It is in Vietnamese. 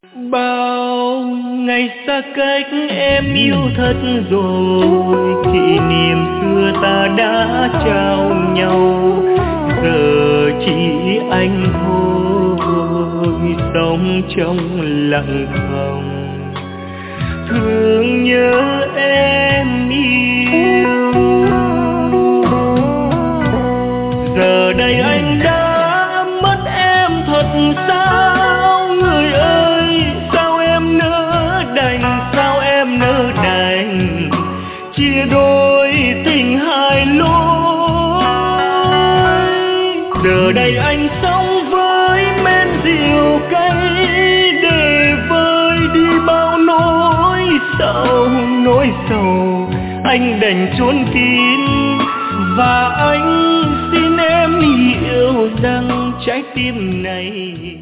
Bao ngày xa cách em yêu thật rồi, kỷ niệm xưa ta đã trao nhau, giờ chỉ anh thôi sống trong lặng thầm, thương nhớ em yêu. Giờ đây anh đã mất em thật sao, người ơi sao em nỡ đành, sao em nỡ đành chia đôi tình hai lối. Giờ đây anh sống với men rượu cay để vơi đi bao nỗi sầu, nỗi sầu anh đành chôn kín. Và anh xin em hiểu rằng trái tim này